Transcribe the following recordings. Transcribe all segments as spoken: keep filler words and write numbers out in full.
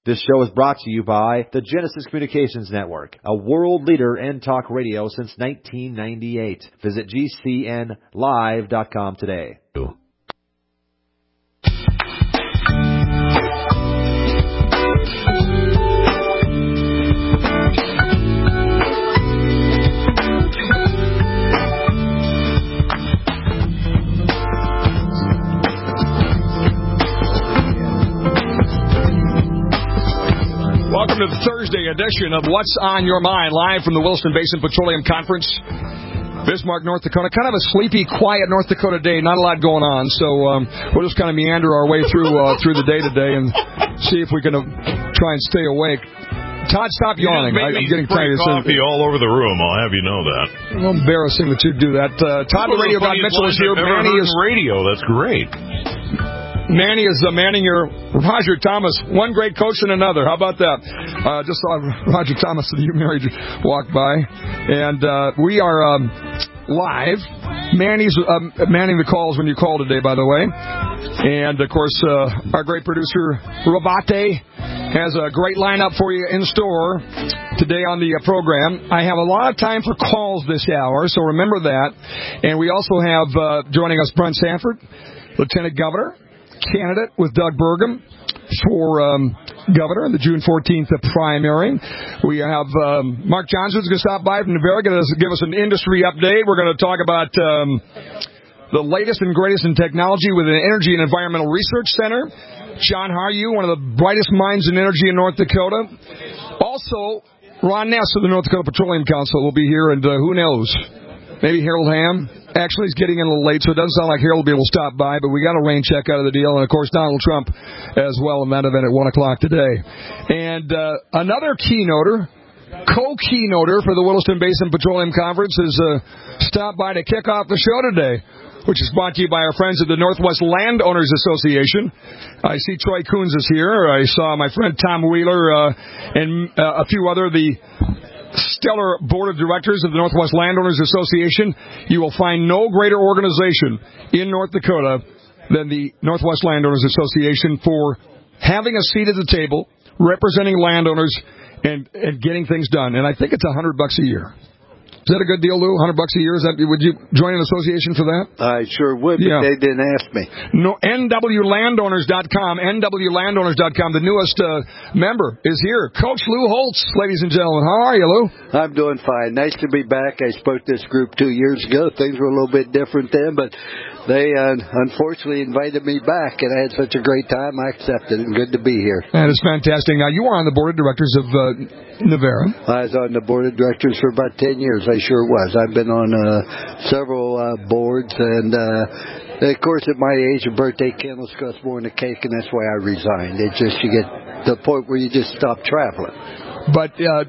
This show is brought to you by the Genesis Communications Network, a world leader in talk radio since nineteen ninety-eight. Visit G C N live dot com today. Welcome to the Thursday edition of What's on Your Mind, live from the Williston Basin Petroleum Conference, Bismarck, North Dakota. Kind of a sleepy, quiet North Dakota day, not a lot going on, so um, we'll just kind of meander our way through uh, through the day today and see if we can uh, try and stay awake. Todd, stop yawning. I, I'm getting tired of coffee all over the room. I'll have you know that. Well, embarrassing that you do that. Uh, Todd, the radio guy Mitchell is here. Manny is radio. That's great. Manny is uh, manning your Roger Thomas, one great coach and another. How about that? Uh, just saw Roger Thomas that you married walk by. And uh, we are um, live. Manny's um, manning the calls when you call today, by the way. And, of course, uh, our great producer, Rabate, has a great lineup for you in store today on the uh, program. I have a lot of time for calls this hour, so remember that. And we also have uh, joining us Brent Sanford, Lieutenant Governor, candidate with Doug Burgum for um, governor in the June fourteenth primary. We have um, Mark Johnson who's going to stop by from Navarra, going to give us an industry update. We're going to talk about um, the latest and greatest in technology with an Energy and Environmental Research Center. John Haryu, one of the brightest minds in energy in North Dakota. Also, Ron Ness of the North Dakota Petroleum Council will be here, and uh, who knows? Maybe Harold Hamm. Actually, he's getting in a little late, so it doesn't sound like Harold will be able to stop by, but we got a rain check out of the deal, and, of course, Donald Trump as well in that event at one o'clock today. And uh, another keynoter, co-keynoter for the Williston Basin Petroleum Conference is uh, stopped by to kick off the show today, which is brought to you by our friends at the Northwest Landowners Association. I see Troy Coons is here. I saw my friend Tom Wheeler uh, and uh, a few other the stellar board of directors of the Northwest Landowners Association. You will find no greater organization in North Dakota than the Northwest Landowners Association for having a seat at the table, representing landowners, and, and getting things done. And I think it's a hundred bucks a year. Is that a good deal, Lou? one hundred bucks a year? Is that? Would you join an association for that? I sure would, but yeah. They didn't ask me. No, N W landowners dot com. N W landowners dot com. The newest uh, member is here. Coach Lou Holtz, ladies and gentlemen. How are you, Lou? I'm doing fine. Nice to be back. I spoke to this group two years ago. Things were a little bit different then, but they uh, unfortunately invited me back, and I had such a great time. I accepted it, and good to be here. That is fantastic. Now, you are on the board of directors of uh, Navarra. I was on the board of directors for about ten years. I sure was. I've been on uh, several uh, boards, and uh, of course, at my age, a birthday candles cost more than a cake, and that's why I resigned. It's just you get to the point where you just stop traveling. But uh,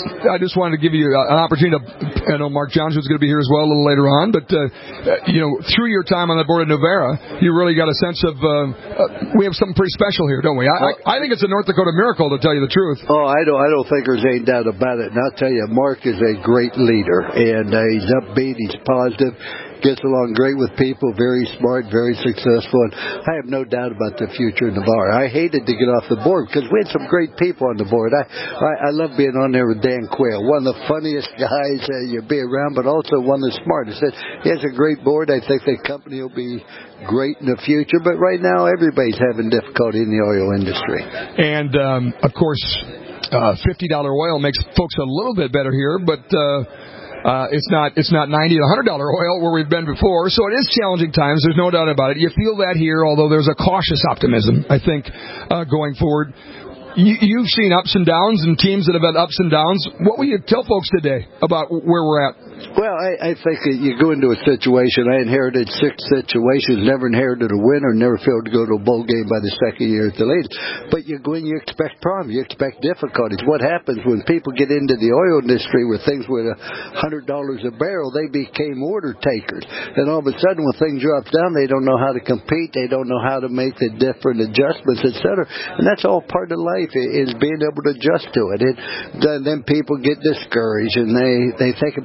I just wanted to give you an opportunity to, I know Mark Johnson's going to be here as well a little later on, but, uh, you know, through your time on the board of Navarra, you really got a sense of, uh, uh, we have something pretty special here, don't we? I, well, I, I think it's a North Dakota miracle, to tell you the truth. Oh, I don't, I don't think there's any doubt about it. And I'll tell you, Mark is a great leader, and uh, he's upbeat, he's positive, gets along great with people, very smart, very successful, and I have no doubt about the future of Navarra. I hated to get off the board because we had some great people on the board. I I, I love being on there with Dan Quayle, one of the funniest guys uh, you'll be around, but also one of the smartest. He has a great board. I think the company will be great in the future, but right now everybody's having difficulty in the oil industry. And, um, of course, uh, fifty dollars oil makes folks a little bit better here, but... Uh, Uh, it's not it's not ninety and one hundred dollars oil where we've been before, so it is challenging times. There's no doubt about it. You feel that here, although there's a cautious optimism, I think, uh, going forward. You, you've seen ups and downs and teams that have had ups and downs. What will you tell folks today about where we're at? Well, I, I think that you go into a situation. I inherited six situations, never inherited a winner, never failed to go to a bowl game by the second year at the latest. But you go in, you expect problems, you expect difficulties. What happens when people get into the oil industry where things were one hundred dollars a barrel, they became order takers. And all of a sudden when things drop down, they don't know how to compete, they don't know how to make the different adjustments, et cetera. And that's all part of life, is being able to adjust to it. And then people get discouraged and they, they think about quitting.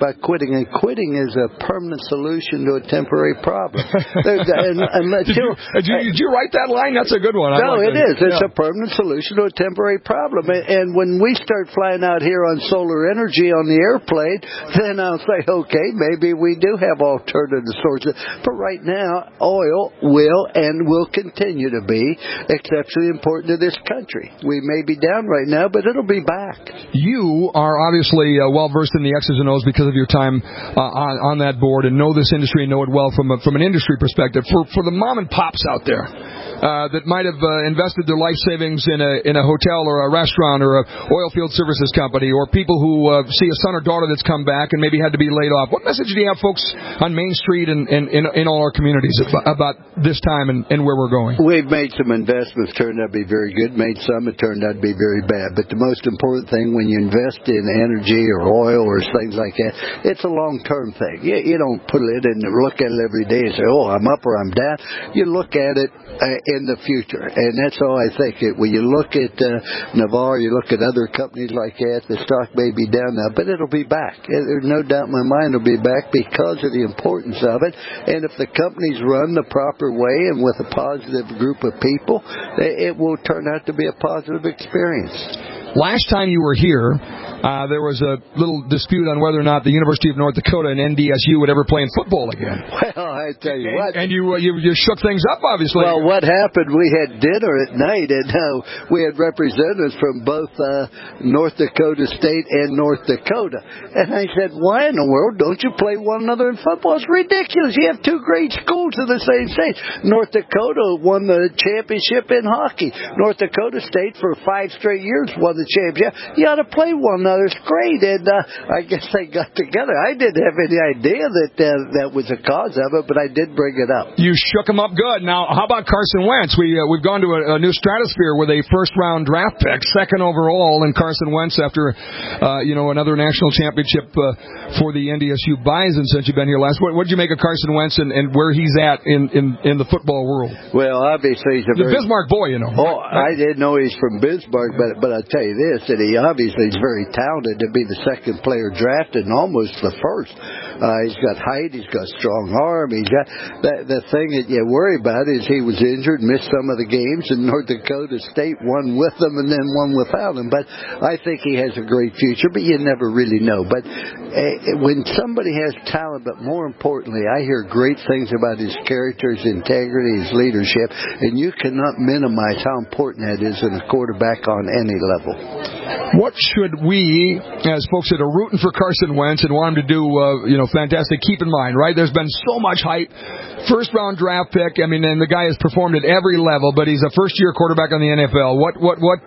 quitting, and quitting is a permanent solution to a temporary problem. and, and let did, you, did, you, did you write that line? That's a good one. I no, like it that. is. It's yeah. a permanent solution to a temporary problem. And, and when we start flying out here on solar energy on the airplane, then I'll say, okay, maybe we do have alternative sources. But right now, oil will and will continue to be exceptionally important to this country. We may be down right now, but it'll be back. You are obviously uh, well versed in the X's and O's because of your time uh, on, on that board and know this industry and know it well from a, from an industry perspective. For for the mom and pops out there uh, that might have uh, invested their life savings in a in a hotel or a restaurant or a oil field services company, or people who uh, see a son or daughter that's come back and maybe had to be laid off, what message do you have, folks, on Main Street and, and in, in all our communities about, about this time and, and where we're going? We've made some investments, turned out to be very good. Made some, it turned out to be very bad. But the most important thing when you invest in energy or oil or things like that, it's a long-term thing. You, you don't put it in and look at it every day and say, oh, I'm up or I'm down. You look at it uh, in the future. And that's all I think. It, when you look at uh, Navarre, you look at other companies like that, the stock may be down now, but it'll be back. There's no doubt in my mind it'll be back because of the importance of it. And if the companies run the proper way and with a positive group of people, it will turn out to be a positive experience. Last time you were here, uh, there was a little dispute on whether or not the University of North Dakota and N D S U would ever play in football again. Well, I tell you what. And, and you, uh, you you shook things up, obviously. Well, what happened, we had dinner at night, and uh, we had representatives from both uh, North Dakota State and North Dakota. And I said, why in the world don't you play one another in football? It's ridiculous. You have two great schools in the same state. North Dakota won the championship in hockey. North Dakota State, for five straight years, won the championship. You ought to play one another. It's great. And uh, I guess they got together. I didn't have any idea that uh, that was the cause of it, but I did bring it up. You shook them up good. Now, how about Carson Wentz? We, uh, we've gone to a, a new stratosphere with a first-round draft pick, second overall, and Carson Wentz after, uh, you know, another national championship uh, for the N D S U Bison since you've been here last. What did you make of Carson Wentz and, and where he's at in, in, in the football world? Well, obviously he's a the very... Bismarck boy, you know. Oh, I didn't know he's from Bismarck, but but I'll tell you this, that he obviously is very talented to be the second player drafted and almost the first. Uh, he's got height, he's got strong arm, he's got... The, the thing that you worry about is he was injured, missed some of the games, and North Dakota State won with him and then won without him. But I think he has a great future, but you never really know. But uh, when somebody has talent, but more importantly, I hear great things about his character, his integrity, his leadership, and you cannot minimize how important that is in a quarterback on any level. What should we, as folks that are rooting for Carson Wentz and want him to do, uh, you know, fantastic, keep in mind, right? There's been so much hype. First-round draft pick. I mean, and the guy has performed at every level, but he's a first-year quarterback on the N F L. What, what, what?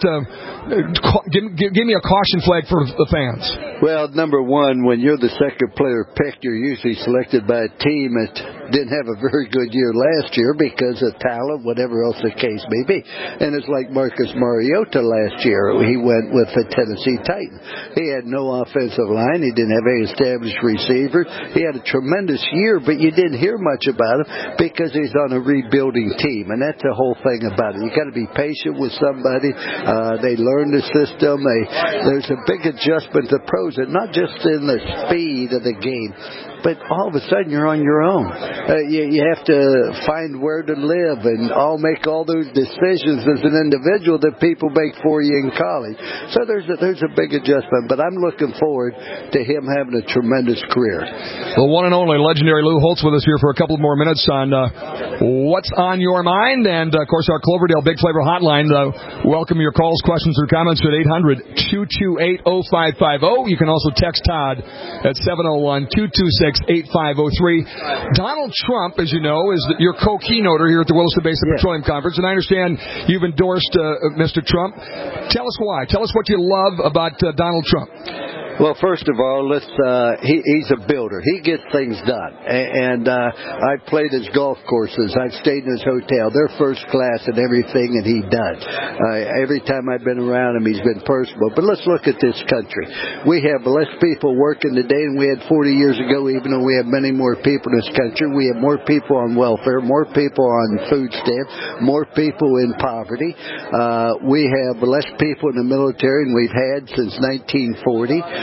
Uh, give, give, give me a caution flag for the fans. Well, number one, when you're the second player picked, you're usually selected by a team that didn't have a very good year last year because of talent, whatever else the case may be. And it's like Marcus Mariota last year. He went with the Tennessee Titans. He had no offensive line. He didn't have any established receivers. He had a tremendous year, but you didn't hear much about him because he's on a rebuilding team. And that's the whole thing about it. You got to be patient with somebody. Uh, they learn the system. They, there's a big adjustment to pros, and not just in the speed of the game, but all of a sudden you're on your own. Uh, you, you have to find where to live and all make all those decisions as an individual that people make for you in college. So there's a, there's a big adjustment, but I'm looking forward to him having a tremendous career. The one and only legendary Lou Holtz with us here for a couple more minutes on uh, What's on Your Mind, and uh, of course our Cloverdale Big Flavor Hotline. Uh, welcome your calls, questions, or comments at eight hundred, two two eight, oh five five oh. You can also text Todd at seven oh one, two two six, eight five oh three. Donald Trump, as you know, is your co-keynoter here at the Williston Basin yeah. Petroleum Conference, and I understand you've endorsed uh, Mister Trump. Tell us why. Tell us what you love about uh, Donald Trump. Well, first of all, let's. Uh, he, he's a builder. He gets things done. And, and uh, I've played his golf courses. I've stayed in his hotel. They're first class in everything that he does. Uh, every time I've been around him, he's been personable. But let's look at this country. We have less people working today than we had forty years ago, even though we have many more people in this country. We have more people on welfare, more people on food stamps, more people in poverty. Uh, we have less people in the military than we've had since nineteen forty.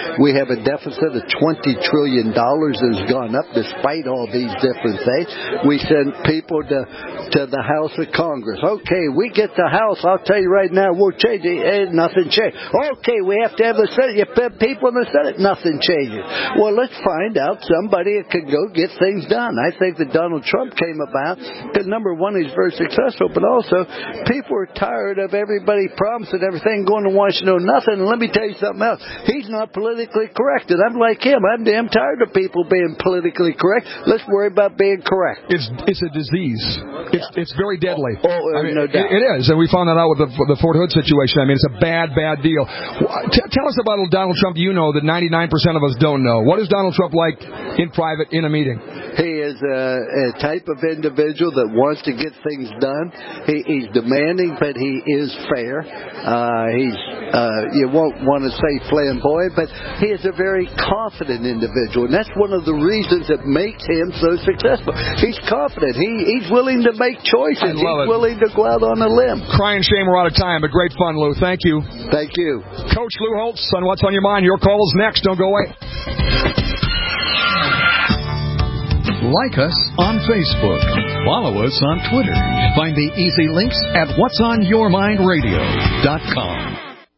We have a deficit of twenty trillion dollars that has gone up despite all these different things. We send people to, to the House of Congress. Okay, we get the House. I'll tell you right now, we'll change it. Ain't nothing changed. Okay, we have to have the Senate. You put people in the Senate, nothing changes. Well, let's find out somebody that can go get things done. I think that Donald Trump came about because, number one, he's very successful, but also people are tired of everybody promising everything, going to Washington, nothing. And let me tell you something else. He's not politically correct, and I'm like him. I'm damn tired of people being politically correct. Let's worry about being correct. It's it's a disease. It's it's very deadly. Oh, oh I mean, no doubt. It, it is, and we found that out with the the Fort Hood situation. I mean, it's a bad, bad deal. T- tell us about Donald Trump. You know that ninety-nine percent of us don't know. What is Donald Trump like in private, in a meeting? He is a, a type of individual that wants to get things done. He, he's demanding, but he is fair. Uh, he's uh, you won't want to say flamboyant, but he is a very confident individual, and that's one of the reasons that makes him so successful. He's confident. He he's willing to make choices. He's it. willing to go out on a limb. Crying shame we're out of time, but great fun, Lou. Thank you. Thank you. Coach Lou Holtz on What's on Your Mind. Your call is next. Don't go away. Like us on Facebook. Follow us on Twitter. Find the easy links at whats on your mind radio dot com.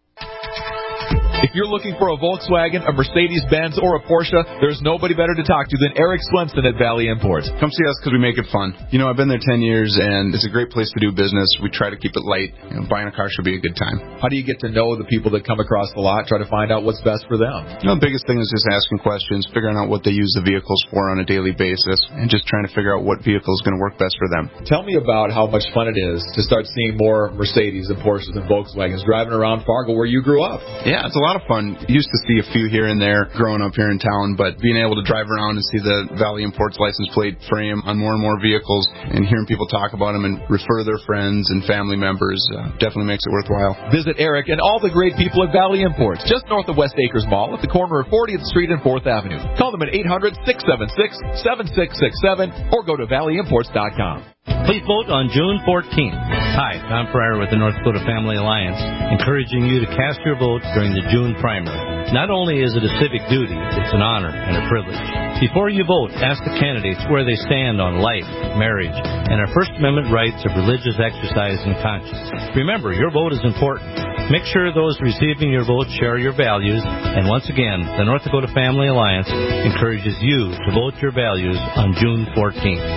If you're looking for a Volkswagen, a Mercedes-Benz, or a Porsche, there's nobody better to talk to than Eric Swenson at Valley Imports. Come see us because we make it fun. You know, I've been there ten years, and it's a great place to do business. We try to keep it light. You know, buying a car should be a good time. How do you get to know the people that come across the lot, try to find out what's best for them? You know, the biggest thing is just asking questions, figuring out what they use the vehicles for on a daily basis, and just trying to figure out what vehicle is going to work best for them. Tell me about how much fun it is to start seeing more Mercedes and Porsches and Volkswagens driving around Fargo where you grew up. Yeah, it's a lot of fun. Used to see a few here and there growing up here in town, but being able to drive around and see the Valley Imports license plate frame on more and more vehicles and hearing people talk about them and refer their friends and family members uh, definitely makes it worthwhile. Visit Eric and all the great people at Valley Imports, just north of West Acres Mall at the corner of fortieth Street and fourth Avenue. Call them at eight hundred, six seven six, seven six six seven or go to valley imports dot com. Please vote on June fourteenth. Hi, Tom Pryor with the North Dakota Family Alliance, encouraging you to cast your vote during the June primary. Not only is it a civic duty, it's an honor and a privilege. Before you vote, ask the candidates where they stand on life, marriage, and our First Amendment rights of religious exercise and conscience. Remember, your vote is important. Make sure those receiving your vote share your values. And once again, the North Dakota Family Alliance encourages you to vote your values on June fourteenth.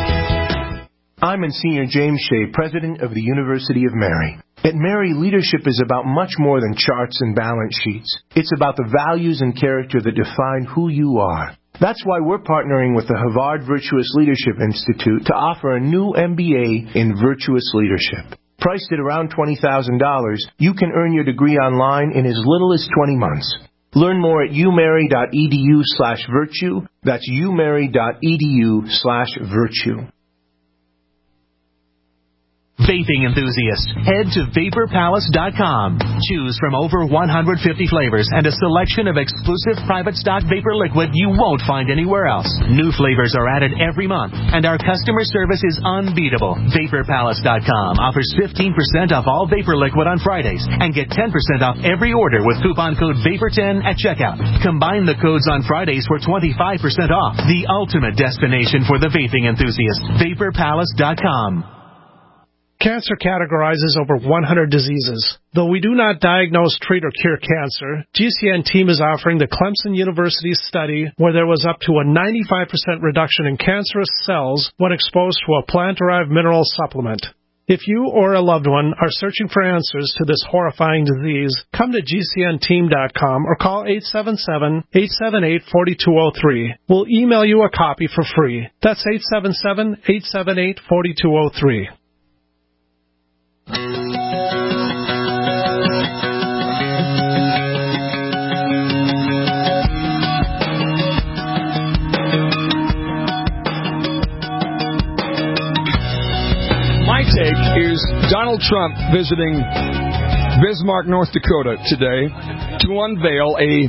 I'm Monsignor James Shea, President of the University of Mary. At Mary, leadership is about much more than charts and balance sheets. It's about the values and character that define who you are. That's why we're partnering with the Havard Virtuous Leadership Institute to offer a new M B A in Virtuous Leadership. Priced at around twenty thousand dollars, you can earn your degree online in as little as twenty months. Learn more at umary.edu slash virtue. That's umary.edu slash virtue. Vaping enthusiasts, head to vapor palace dot com. Choose from over one hundred fifty flavors and a selection of exclusive private stock vapor liquid you won't find anywhere else. New flavors are added every month, and our customer service is unbeatable. vapor palace dot com offers fifteen percent off all vapor liquid on Fridays and get ten percent off every order with coupon code vapor ten at checkout. Combine the codes on Fridays for twenty-five percent off. The ultimate destination for the vaping enthusiast. vapor palace dot com. Cancer categorizes over one hundred diseases. Though we do not diagnose, treat, or cure cancer, G C N team is offering the Clemson University study where there was up to a ninety-five percent reduction in cancerous cells when exposed to a plant-derived mineral supplement. If you or a loved one are searching for answers to this horrifying disease, come to G C N team dot com or call eight seven seven, eight seven eight, four two zero three. We'll email you a copy for free. That's eight seven seven, eight seven eight, four two zero three. My take is Donald Trump visiting Bismarck, North Dakota today to unveil a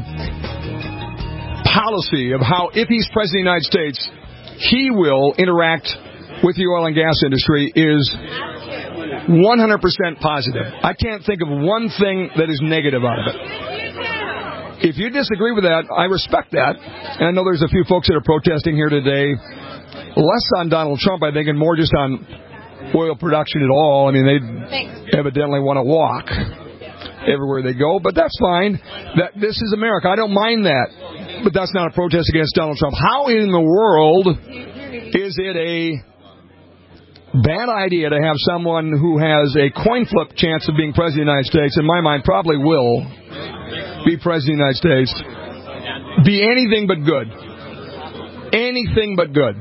policy of how, if he's president of the United States, he will interact with the oil and gas industry is one hundred percent positive. I can't think of one thing that is negative out of it. if you disagree with that, I respect that. And I know there's a few folks that are protesting here today, less on Donald Trump, I think, and more just on oil production at all. I mean, they evidently want to walk everywhere they go, but that's fine. That this is America. I don't mind that, but that's not a protest against Donald Trump. How in the world is it a bad idea to have someone who has a coin flip chance of being president of the United States, in my mind probably will be president of the United States, be anything but good? Anything but good.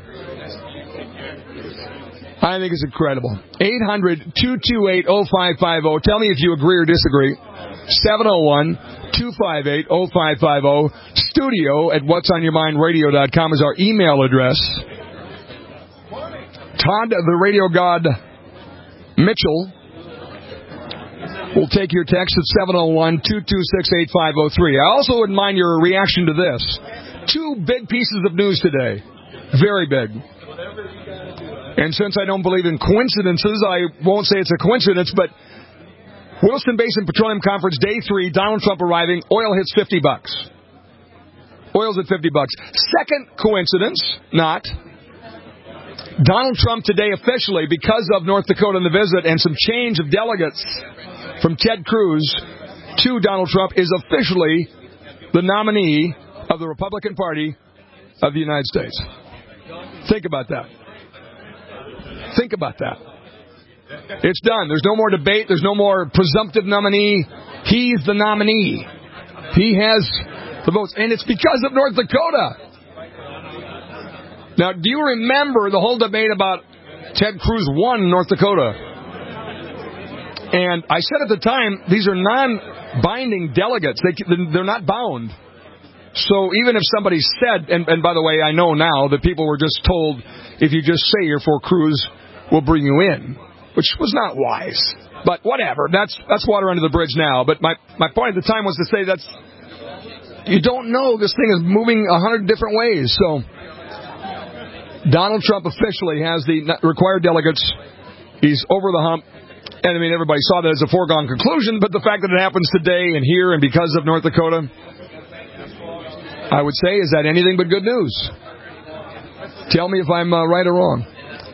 I think it's incredible. eight hundred, two two eight, oh five five oh. Tell me if you agree or disagree. seven oh one, two five eight, oh five five oh. Studio at whats on your mind radio dot com is our email address. Todd, the radio god Mitchell, will take your text at seven oh one, two two six, eight five oh three. I also wouldn't mind your reaction to this. Two big pieces of news today. Very big. And since I don't believe in coincidences, I won't say it's a coincidence, but Williston Basin Petroleum Conference, day three, Donald Trump arriving, oil hits fifty bucks. Oil's at fifty bucks. Second coincidence, not. Donald Trump today officially, because of North Dakota and the visit and some change of delegates from Ted Cruz to Donald Trump, is officially the nominee of the Republican Party of the United States. Think about that. Think about that. It's done. There's no more debate. There's no more presumptive nominee. He's the nominee. He has the votes. And it's because of North Dakota. Now, do you remember the whole debate about Ted Cruz won North Dakota? And I said at the time, these are non-binding delegates. They, they're not bound. So even if somebody said, and, and by the way, I know now that people were just told, if you just say you're for Cruz, we'll bring you in, which was not wise. But whatever, that's that's water under the bridge now. But my, my point at the time was to say that's, you don't know, this thing is moving a hundred different ways. So Donald Trump officially has the required delegates. He's over the hump. And I mean, everybody saw that as a foregone conclusion, but the fact that it happens today and here and because of North Dakota, I would say, is that anything but good news? Tell me if I'm uh, right or wrong.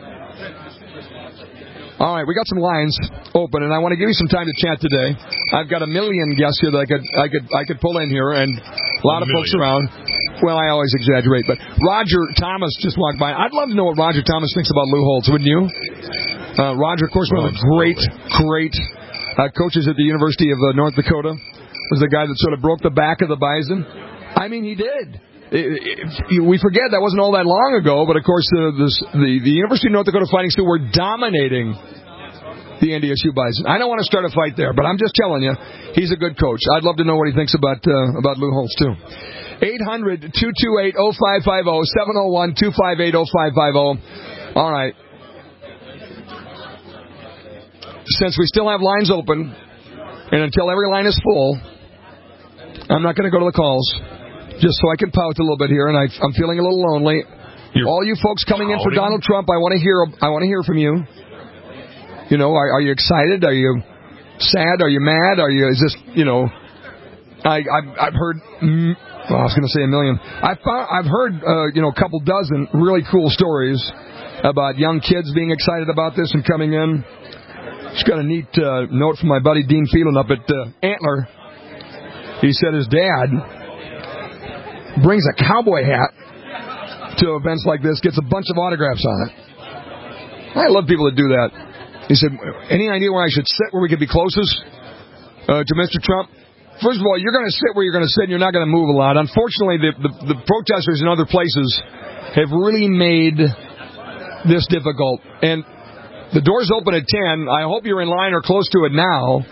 All right, we got some lines open, and I want to give you some time to chat today. I've got a million guests here that I could I could I could pull in here, and a lot of folks around. Well, I always exaggerate, but Roger Thomas just walked by. I'd love to know what Roger Thomas thinks about Lou Holtz, wouldn't you? Uh, Roger, of course, one of the great, great uh, coaches at the University of uh, North Dakota, was the guy that sort of broke the back of the Bison. I mean, he did. It, it, we forget that wasn't all that long ago, but of course uh, this, the, the University of North Dakota Fighting Sioux were dominating the N D S U Bison. I don't want to start a fight there, but I'm just telling you, he's a good coach. I'd love to know what he thinks about uh, about Lou Holtz, too. eight hundred, two two eight, oh five five oh, seven oh one, two five eight, oh five five oh. All right. Since we still have lines open, and until every line is full, I'm not going to go to the calls. Just so I can pout a little bit here, and I, I'm feeling a little lonely. You're All you folks coming pouting? in for Donald Trump, I want to hear. I want to hear from you. You know, are, are you excited? Are you sad? Are you mad? Are you? Is this? You know, I I've, I've heard. Well, I was going to say a million. I found, I've heard uh, you know a couple dozen really cool stories about young kids being excited about this and coming in. Just got a neat uh, note from my buddy Dean Phelan up at uh, Antler. He said his dad brings a cowboy hat to events like this, gets a bunch of autographs on it. I love people that do that. He said, any idea where I should sit, where we could be closest uh, to Mister Trump? First of all, you're going to sit where you're going to sit, and you're not going to move a lot. Unfortunately, the, the, the protesters in other places have really made this difficult. And the door's open at ten. I hope you're in line or close to it now.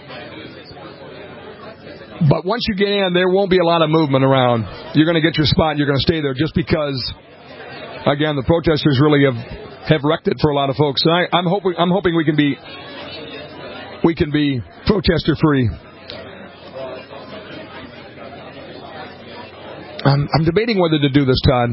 But once you get in, there won't be a lot of movement around. You're going to get your spot, and you're going to stay there just because, again, the protesters really have, have wrecked it for a lot of folks. And I, I'm hoping I'm hoping we can be we can be protester free. I'm, I'm debating whether to do this, Todd.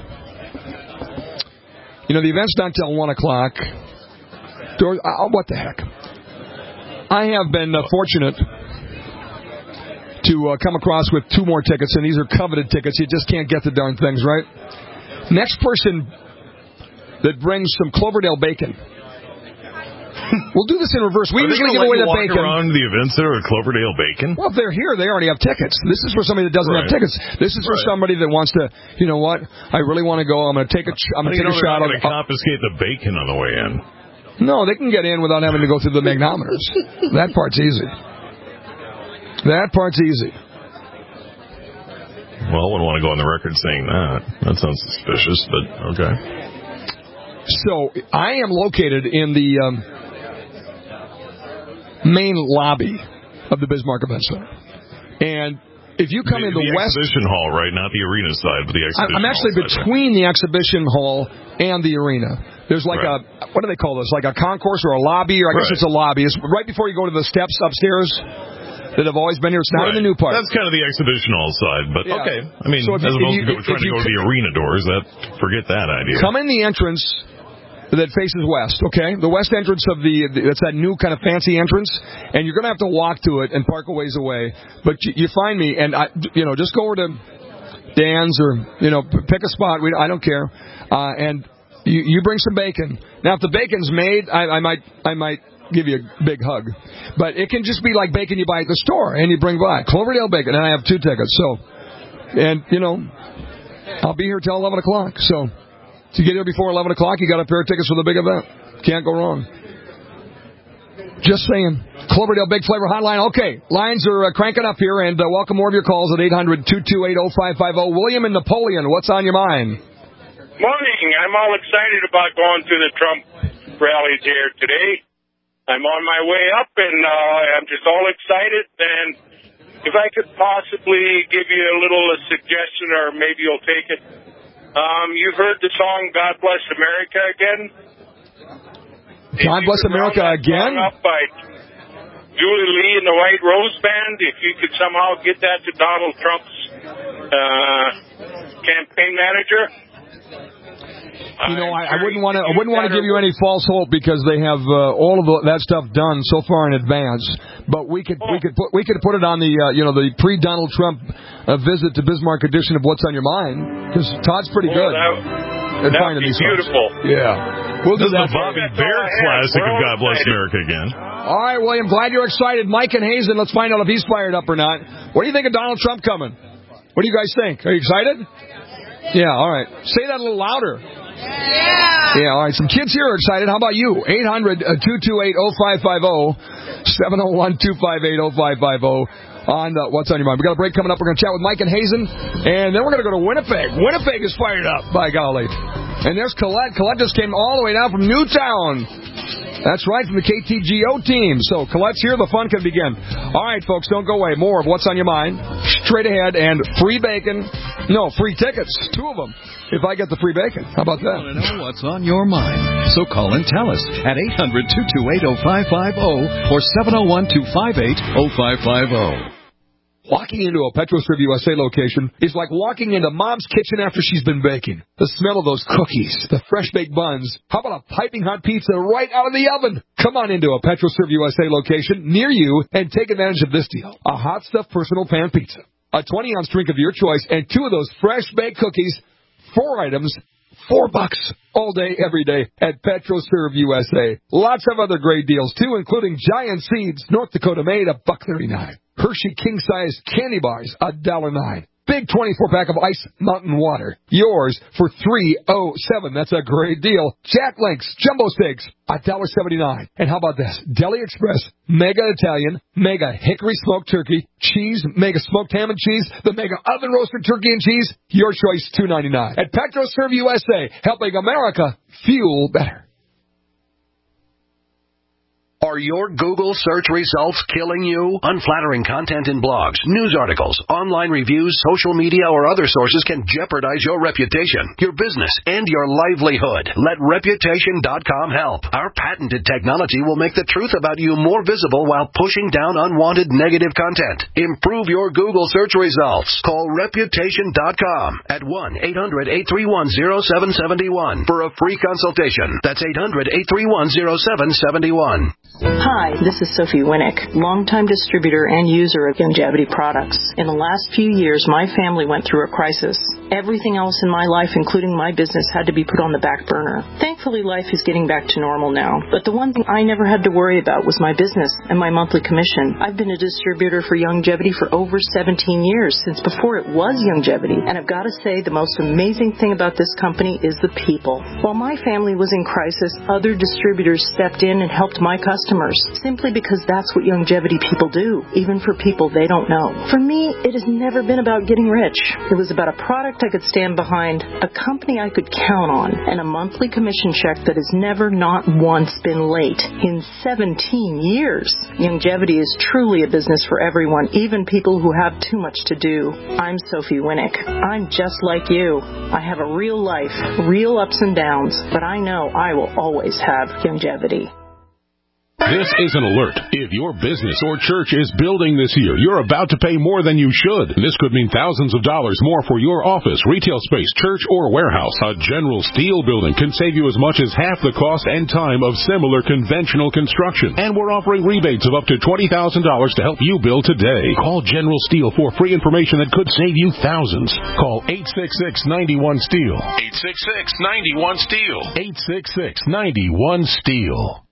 You know, the event's not till one o'clock. Door, uh, what the heck? I have been uh, fortunate to uh, come across with two more tickets, and these are coveted tickets. You just can't get the darn things, right? Next person that brings some Cloverdale bacon. We'll do this in reverse. We Are usually give like away the walk bacon. Around the event center at Cloverdale Bacon? Well, if they're here, they already have tickets. This is for somebody that doesn't Right. have tickets. This is for Right. somebody that wants to, you know what? I really want to go. I'm going to take a, ch- I'm going to take a shot. They're going to confiscate the bacon on the way in. No, they can get in without having to go through the magnometers. That part's easy. That part's easy. Well, I wouldn't want to go on the record saying that. That sounds suspicious, but okay. So I am located in the um, main lobby of the Bismarck Event Center. And if you come the, in the, the west... exhibition hall, right? Not the arena side, but the exhibition I'm actually hall side, between the exhibition hall and the arena. There's like right. a, what do they call this? Like a concourse or a lobby? Or I guess Right. it's a lobby. It's right before you go to the steps upstairs that have always been here. It's not right. in the new part. That's kind of the exhibition hall side, but Yeah. okay. I mean, So if as you- opposed if to you- go, trying if to you go to the arena doors, that forget that idea. Come in the entrance that faces west, okay? The west entrance of the, the that's that new kind of fancy entrance, and you're going to have to walk to it and park a ways away. But you, you find me, and I, you know, just go over to Dan's or you know, p- pick a spot. We, I don't care, uh, and you, you bring some bacon. Now, if the bacon's made, I, I might, I might give you a big hug. But it can just be like bacon you buy at the store and you bring by Cloverdale bacon, and I have two tickets. So, and you know, I'll be here till eleven o'clock. So. To get here before eleven o'clock, you got a pair of tickets for the big event. Can't go wrong. Just saying. Cloverdale Big Flavor Hotline. Okay, lines are uh, cranking up here, and uh, welcome more of your calls at eight hundred, two two eight, oh five five oh. William and Napoleon, what's on your mind? Morning. I'm all excited about going to the Trump rallies here today. I'm on my way up, and uh, I'm just all excited. And if I could possibly give you a little uh, suggestion, or maybe you'll take it. Um, you've heard the song God Bless America Again? God Bless America Again? Up by Julie Lee and the White Rose Band. If you could somehow get that to Donald Trump's uh, campaign manager. You know, I, I wouldn't want to. I wouldn't want to give you any false hope because they have uh, all of the, that stuff done so far in advance. But we could we could put we could put it on the uh, you know the pre Donald Trump uh, visit to Bismarck edition of What's on Your Mind because Todd's pretty good. That at would finding be these beautiful. songs. Yeah, we'll do this that. is the Bobby Bear classic of God Bless America Again. All right, William. Glad you're excited. Mike and Hazen. Let's find out if he's fired up or not. What do you think of Donald Trump coming? What do you guys think? Are you excited? Yeah. All right. Say that a little louder. Yeah. Yeah, all right. Some kids here are excited. How about you? eight hundred, two two eight, oh five five oh, seven oh one, two five eight, oh five five oh on uh, What's on Your Mind. We got a break coming up. We're going to chat with Mike and Hazen, and then we're going to go to Winnipeg. Winnipeg is fired up, by golly. And there's Colette. Colette just came all the way down from Newtown. That's right, from the K T G O team. So Colette's here. The fun can begin. All right, folks, don't go away. More of What's on Your Mind straight ahead, and free bacon. No, free tickets. Two of them. If I get the free bacon. How about that? I want to know what's on your mind. So call and tell us at eight hundred, two two eight, oh five five oh or seven oh one, two five eight, oh five five oh. Walking into a PetroServe U S A location is like walking into Mom's kitchen after she's been baking. The smell of those cookies, the fresh-baked buns. How about a piping hot pizza right out of the oven? Come on into a PetroServe U S A location near you and take advantage of this deal. A hot stuffed personal pan pizza, a twenty-ounce drink of your choice, and two of those fresh-baked cookies. Four items, four bucks all day, every day at PetroServe U S A. Lots of other great deals, too, including Giant Seeds, North Dakota made, a buck thirty-nine. Hershey king-size candy bars, a dollar nine. Big twenty-four pack of Ice Mountain Water. Yours for three oh seven. That's a great deal. Jack Links, Jumbo Steaks, one dollar seventy-nine. And how about this? Deli Express, Mega Italian, Mega Hickory Smoked Turkey, Cheese, Mega Smoked Ham and Cheese, the Mega Oven Roasted Turkey and Cheese. Your choice, two ninety-nine. At PetroServe U S A, helping America fuel better. Are your Google search results killing you? Unflattering content in blogs, news articles, online reviews, social media, or other sources can jeopardize your reputation, your business, and your livelihood. Let Reputation dot com help. Our patented technology will make the truth about you more visible while pushing down unwanted negative content. Improve your Google search results. Call Reputation dot com at one eight hundred, eight three one, oh seven seven one for a free consultation. That's eight hundred, eight three one, oh seven seven one. Hi, this is Sophie Winnick, longtime distributor and user of Youngevity products. In the last few years, my family went through a crisis. Everything else in my life, including my business, had to be put on the back burner. Thankfully, life is getting back to normal now. But the one thing I never had to worry about was my business and my monthly commission. I've been a distributor for Youngevity for over seventeen years, since before it was Youngevity. And I've got to say, the most amazing thing about this company is the people. While my family was in crisis, other distributors stepped in and helped my customers, simply because that's what Youngevity people do, even for people they don't know. For me, it has never been about getting rich. It was about a product I could stand behind, a company I could count on, and a monthly commission check that has never not once been late in seventeen years. Youngevity is truly a business for everyone, even people who have too much to do. I'm Sophie Winnick. I'm just like you. I have a real life, real ups and downs, but I know I will always have Youngevity. This is an alert. If your business or church is building this year, you're about to pay more than you should. This could mean thousands of dollars more for your office, retail space, church, or warehouse. A General Steel building can save you as much as half the cost and time of similar conventional construction. And we're offering rebates of up to twenty thousand dollars to help you build today. Call General Steel for free information that could save you thousands. Call eight six six, nine one, STEEL. eight six six, nine one, STEEL. eight six six, nine one, STEEL.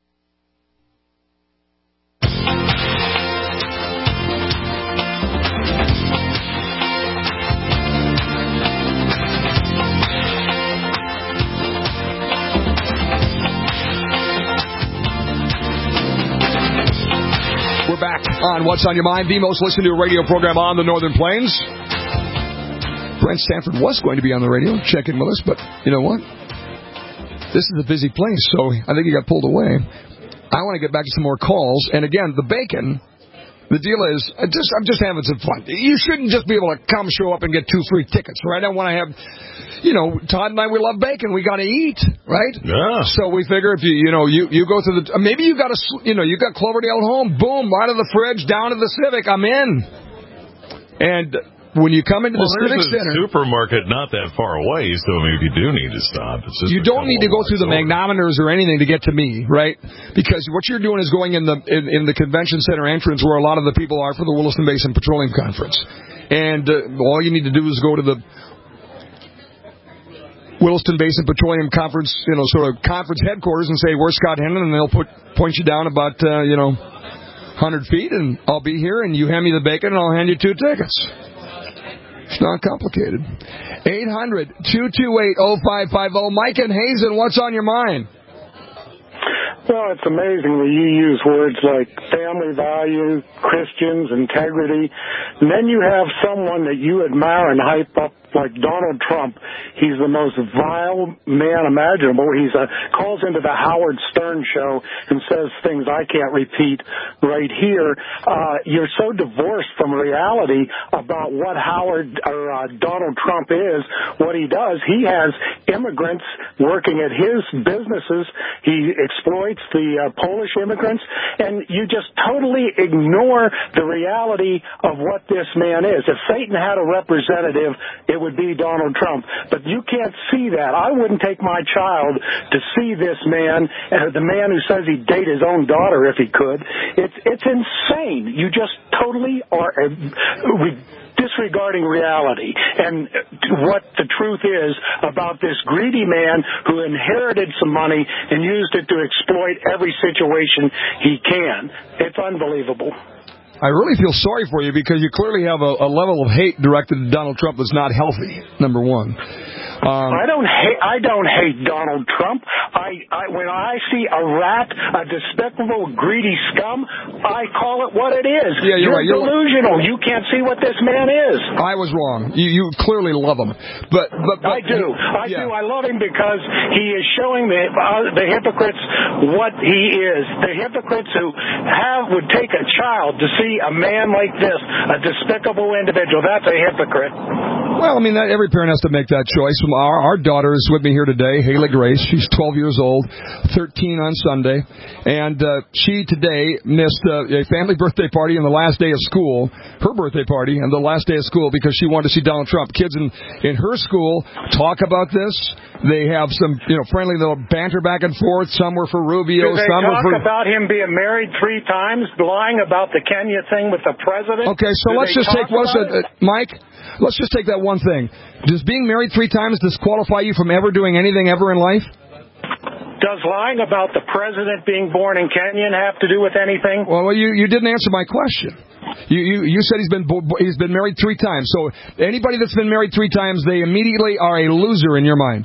We're back on What's on Your Mind, the most listened to radio program on the Northern Plains. Brent Stanford was going to be on the radio, check in with us, but you know what? This is a busy place, so I think he got pulled away. I want to get back to some more calls. And again, the bacon, the deal is, I just, I'm just having some fun. You shouldn't just be able to come show up and get two free tickets, right? I want to have, you know, Todd and I, we love bacon. We got to eat, right? Yeah. So we figure if you, you know, you, you go to the, maybe you got a, you know, you got Cloverdale at home, boom, out of the fridge, down to the Civic, I'm in. And when you come into well, the Civic there's a Center, supermarket not that far away, so maybe you do need to stop. It's just you don't need to go through the magnometers or anything to get to me, right? Because what you're doing is going in the in, in the convention center entrance where a lot of the people are for the Williston Basin Petroleum Conference, and uh, all you need to do is go to the Williston Basin Petroleum Conference, you know, sort of conference headquarters, and say, "Where's Scott Hennon?" And they'll put point you down about uh, you know one hundred feet, and I'll be here, and you hand me the bacon, and I'll hand you two tickets. It's not complicated. eight hundred, two two eight, oh five five oh. Mike and Hazen, what's on your mind? Well, it's amazing that you use words like family value, Christians, integrity, and then you have someone that you admire and hype up like Donald Trump. He's the most vile man imaginable. He uh, calls into the Howard Stern show and says things I can't repeat right here. Uh, you're so divorced from reality about what Howard or uh, Donald Trump is, what he does. He has immigrants working at his businesses. He exploits the uh, Polish immigrants, and you just totally ignore the reality of what this man is. If Satan had a representative, it would be Donald Trump. But you can't see that. I wouldn't take my child to see this man, uh, the man who says he'd date his own daughter if he could. It's it's insane. You just totally are uh, re- disregarding reality and what the truth is about this greedy man who inherited some money and used it to exploit every situation he can. It's unbelievable. I really feel sorry for you because you clearly have a, a level of hate directed at Donald Trump that's not healthy, number one. Um, I don't hate. I don't hate Donald Trump. I, I when I see a rat, a despicable, greedy scum, I call it what it is. Yeah, you're, you're right. You're delusional. Right. You can't see what this man is. I was wrong. You, you clearly love him, but, but, but I do. I yeah. do. I love him because he is showing the uh, the hypocrites what he is. The hypocrites who have would take a child to see a man like this, a despicable individual. That's a hypocrite. Well, I mean, that, every parent has to make that choice. Our, our daughter is with me here today, Haley Grace. She's twelve years old, thirteen on Sunday. And uh, she today missed uh, a family birthday party on the last day of school, her birthday party on the last day of school, because she wanted to see Donald Trump. Kids in, in her school talk about this. They have some, you know, friendly little banter back and forth. Some were for Rubio. Do they some talk were for... about him being married three times, lying about the Kenya thing with the president? Okay, so Do let's they just talk take what's about a, uh, Mike. Let's just take that one thing. Does being married three times disqualify you from ever doing anything ever in life? Does lying about the president being born in Kenya have to do with anything? Well, you you didn't answer my question. You you, you said he's been he's been married three times. So anybody that's been married three times, they immediately are a loser in your mind.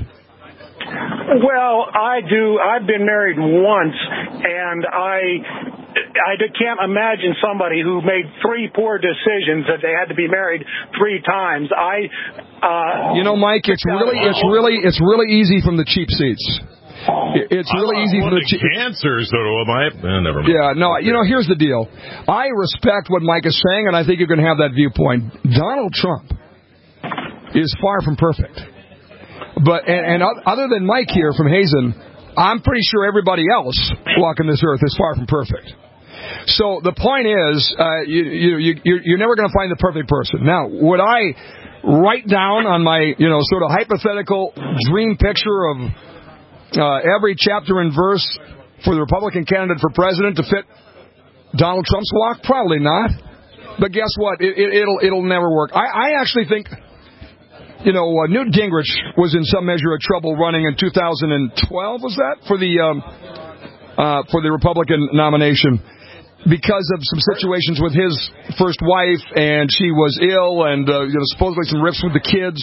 Well, I do. I've been married once, and I. I can't imagine somebody who made three poor decisions that they had to be married three times. I, uh, you know, Mike, it's really, it's really, it's really easy from the cheap seats. It's really easy from the cheap. Cancer, so am I. Eh, never mind. Yeah, no. You know, here's the deal. I respect what Mike is saying, and I think you can have that viewpoint. Donald Trump is far from perfect. But and, and other than Mike here from Hazen, I'm pretty sure everybody else walking this earth is far from perfect. So the point is, uh, you, you, you, you're, you're never going to find the perfect person. Now, would I write down on my, you know, sort of hypothetical dream picture of uh, every chapter and verse for the Republican candidate for president to fit Donald Trump's walk? Probably not. But guess what? It, it, it'll it'll never work. I, I actually think. You know, uh, Newt Gingrich was in some measure of trouble running in two thousand twelve, was that, for the um, uh, for the Republican nomination because of some situations with his first wife, and she was ill, and uh, you know, supposedly some riffs with the kids.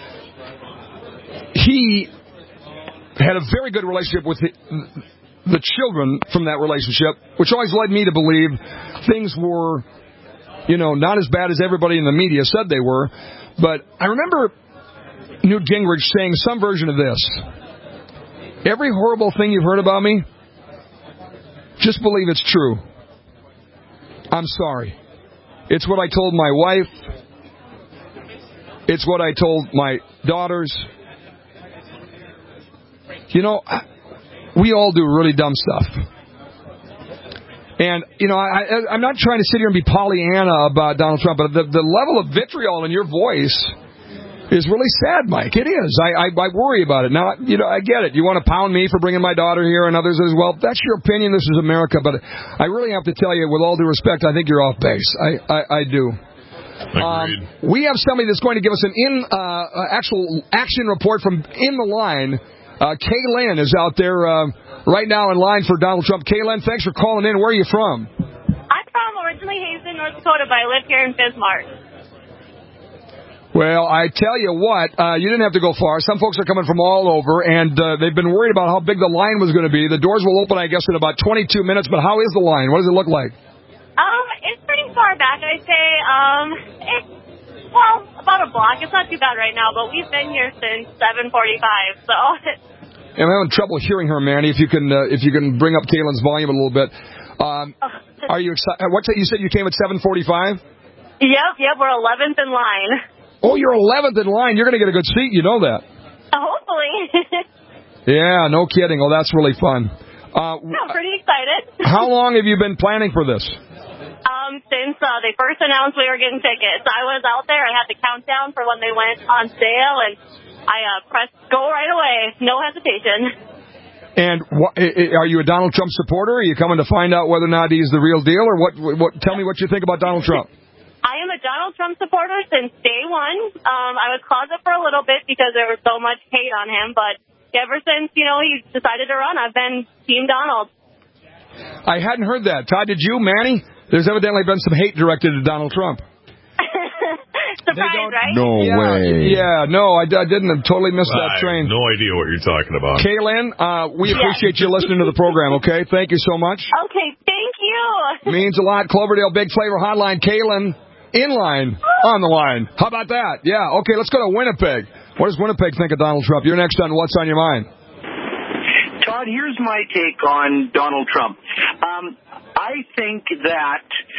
He had a very good relationship with the, the children from that relationship, which always led me to believe things were, you know, not as bad as everybody in the media said they were. But I remember Newt Gingrich saying some version of this. Every horrible thing you've heard about me, just believe it's true. I'm sorry. It's what I told my wife. It's what I told my daughters. You know, we all do really dumb stuff. And, you know, I, I, I'm not trying to sit here and be Pollyanna about Donald Trump, but the, the level of vitriol in your voice is really sad, Mike. It is. I, I, I worry about it. Now, you know, I get it. You want to pound me for bringing my daughter here and others as well. That's your opinion. This is America. But I really have to tell you, with all due respect, I think you're off base. I, I, I do. Um, we have somebody that's going to give us an in uh, actual action report from in the line. Uh, Kay Lynn is out there uh, right now in line for Donald Trump. Kay Lynn, thanks for calling in. Where are you from? I'm from originally Hazen, North Dakota, but I live here in Bismarck. Well, I tell you what, uh, you didn't have to go far. Some folks are coming from all over, and uh, they've been worried about how big the line was going to be. The doors will open, I guess, in about twenty-two minutes, but how is the line? What does it look like? Um, it's pretty far back, I'd say. Um, it's, well, about a block. It's not too bad right now, but we've been here since seven forty-five, so... I'm having trouble hearing her, Manny. If you can, uh, if you can bring up Kaylin's volume a little bit. Um, are you excited? What's that? You said you came at seven forty-five? Yep, yep. We're eleventh in line. Oh, you're eleventh in line. You're going to get a good seat. You know that. Hopefully. Yeah, no kidding. Oh, that's really fun. Uh, I'm pretty excited. How long have you been planning for this? Um, since uh, they first announced we were getting tickets. I was out there. I had the countdown for when they went on sale, and I uh, pressed go right away. No hesitation. And what, are you a Donald Trump supporter? Are you coming to find out whether or not he's the real deal, or what? What? Tell me what you think about Donald Trump. I am a Donald Trump supporter since day one. Um, I was closet for a little bit because there was so much hate on him, but ever since, you know, he decided to run, I've been Team Donald. I hadn't heard that. Todd, did you, Manny? There's evidently been some hate directed at Donald Trump. Surprise, right? No yeah, way. Yeah, no, I, I didn't. I totally missed that I train. have no idea what you're talking about. Kaylin, uh, we Yes. appreciate you listening to the program, okay? Thank you so much. Okay, thank you. Means a lot. Cloverdale Big Flavor Hotline. Kaylin, in line, on the line. How about that? Yeah, okay, let's go to Winnipeg. What does Winnipeg think of Donald Trump? You're next on What's on Your Mind. Todd, here's my take on Donald Trump. Um, I think that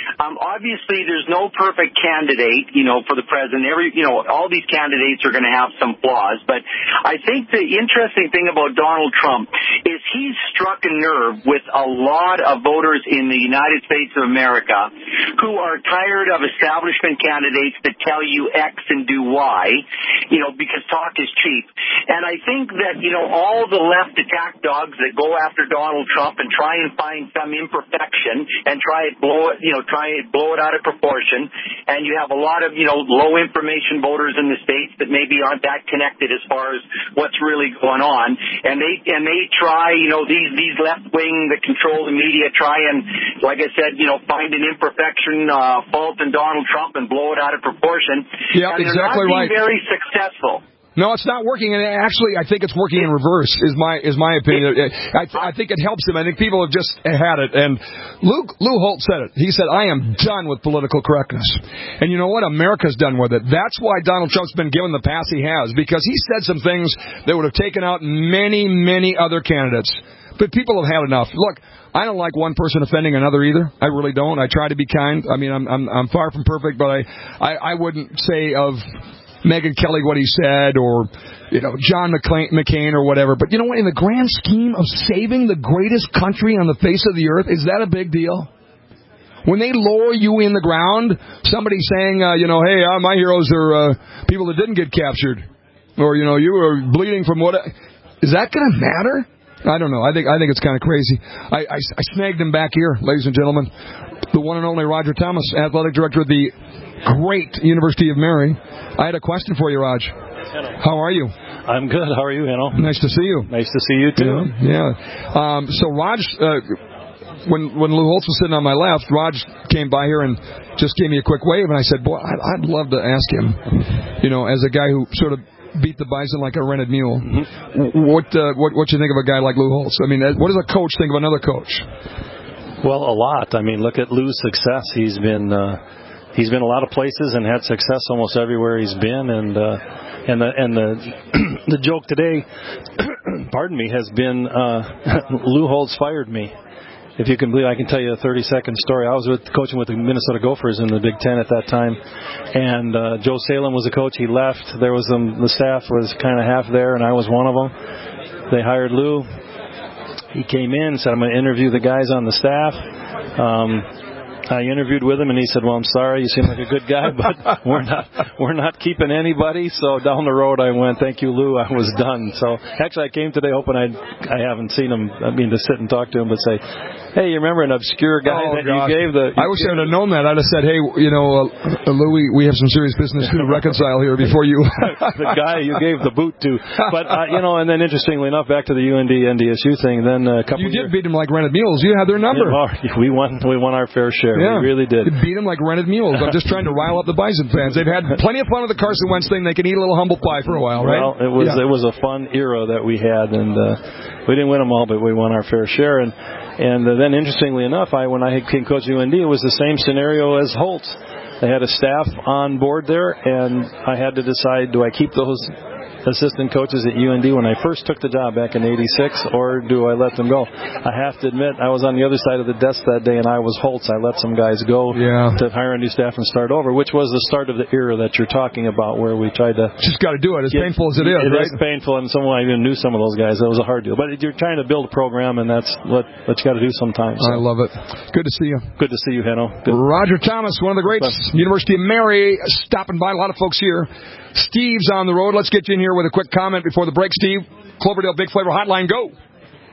Um, obviously, there's no perfect candidate, you know, for the president. Every, you know, all these candidates are going to have some flaws. But I think the interesting thing about Donald Trump is he's struck a nerve with a lot of voters in the United States of America who are tired of establishment candidates that tell you X and do Y, you know, because talk is cheap. And I think that, you know, all the left attack dogs that go after Donald Trump and try and find some imperfection and try and blow it, you know, try and blow it out of proportion. And you have a lot of, you know, low information voters in the states that maybe aren't that connected as far as what's really going on. And they, and they try, you know, these, these left wing that control the media try and, like I said, you know, find an imperfection, uh, fault in Donald Trump and blow it out of proportion. Yeah, and exactly they're not being right. very successful. No, it's not working, and actually, I think it's working in reverse. Is my is my opinion. I, I think it helps him. I think people have just had it. And Luke Lou Holt said it. He said, "I am done with political correctness." And you know what? America's done with it. That's why Donald Trump's been given the pass he has, because he said some things that would have taken out many, many other candidates. But people have had enough. Look, I don't like one person offending another either. I really don't. I try to be kind. I mean, I'm I'm, I'm far from perfect, but I, I I wouldn't say of Megyn Kelly what he said, or, you know, John McCain, McCain or whatever. But you know what? In the grand scheme of saving the greatest country on the face of the earth, is that a big deal? When they lower you in the ground, somebody saying, uh, you know, hey, uh, my heroes are uh, people that didn't get captured, or, you know, you were bleeding from what? Is that going to matter? I don't know. I think I think it's kind of crazy. I, I, I snagged him back here, ladies and gentlemen. The one and only Roger Thomas, athletic director of the great University of Mary. I had a question for you, Raj. How are you? I'm good. How are you, Hanno? Nice to see you. Nice to see you, too. Yeah. yeah. Um, so, Raj, uh, when when Lou Holtz was sitting on my left, Raj came by here and just gave me a quick wave, and I said, boy, I'd, I'd love to ask him, you know, as a guy who sort of beat the bison like a rented mule, mm-hmm. what, uh, what what you think of a guy like Lou Holtz? I mean, what does a coach think of another coach? Well, a lot. I mean, look at Lou's success. He's been... Uh, He's been a lot of places and had success almost everywhere he's been, and uh, and the and the the joke today, pardon me, has been uh, Lou Holtz fired me. If you can believe, I can tell you a thirty second story. I was with coaching with the Minnesota Gophers in the Big Ten at that time, and uh, Joe Salem was the coach. He left. There was um, the staff was kind of half there, and I was one of them. They hired Lou. He came in and said, "I'm going to interview the guys on the staff." Um, I interviewed with him, and he said, "Well, I'm sorry, you seem like a good guy, but we're not we're not keeping anybody." So down the road, I went, "Thank you, Lou. I was done." So actually, I came today hoping I I haven't seen him. I mean, to sit and talk to him, but say, "Hey, you remember an obscure guy oh, that gosh. you gave the?" You I wish I would have known that. I'd have said, "Hey, you know, uh, Lou, we, we have some serious business to reconcile here before you." The guy you gave the boot to, but uh, you know, and then interestingly enough, back to the U N D N D S U thing. Then uh, a couple. You did years, beat them like rented mules. You had their number. Yeah, we won. We won our fair share. Yeah. We really did. You beat them like rented mules. I'm just trying to rile up the Bison fans. They've had plenty of fun with the Carson Wentz thing. They can eat a little humble pie for a while, right? Well, it was yeah. it was a fun era that we had, and uh, we didn't win them all, but we won our fair share. And and uh, then interestingly enough, I when I came coach U N D, it was the same scenario as Holtz. They had a staff on board there, and I had to decide: do I keep those assistant coaches at U N D when I first took the job back in eighty-six, or do I let them go? I have to admit, I was on the other side of the desk that day, and I was Holtz. I let some guys go yeah. to hire a new staff and start over, which was the start of the era that you're talking about, where we tried to... Just got to do it, as get, painful as it is, it right? It is painful, and someone I even knew some of those guys. That was a hard deal. But you're trying to build a program, and that's what, what you got to do sometimes. So. I love it. Good to see you. Good to see you, Hanno. Good. Roger Thomas, one of the greats, University of Mary, stopping by. A lot of folks here. Steve's on the road. Let's get you in here with a quick comment before the break, Steve. Cloverdale Big Flavor Hotline, go. Hey,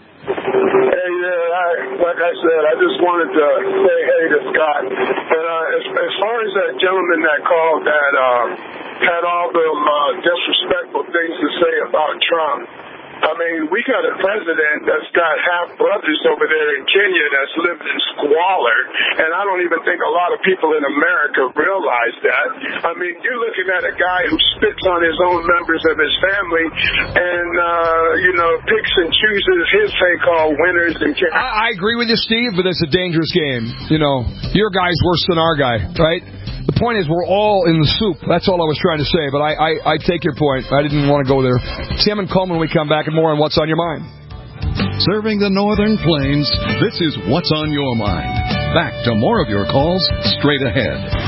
yeah, I, like I said, I just wanted to say hey to Scott. And uh, as, as far as that gentleman that called that uh, had all the uh, disrespectful things to say about Trump, I mean, we got a president that's got half brothers over there in Kenya that's living in squalor, and I don't even think a lot of people in America realize that. I mean, you're looking at a guy who spits on his own members of his family and, uh, you know, picks and chooses his so-called winners. And I, I agree with you, Steve, but it's a dangerous game. You know, your guy's worse than our guy, right? The point is, we're all in the soup. That's all I was trying to say, but I, I, I take your point. I didn't want to go there. Tim and Coleman, we come back and more on What's on Your Mind. Serving the Northern Plains, this is What's on Your Mind. Back to more of your calls straight ahead.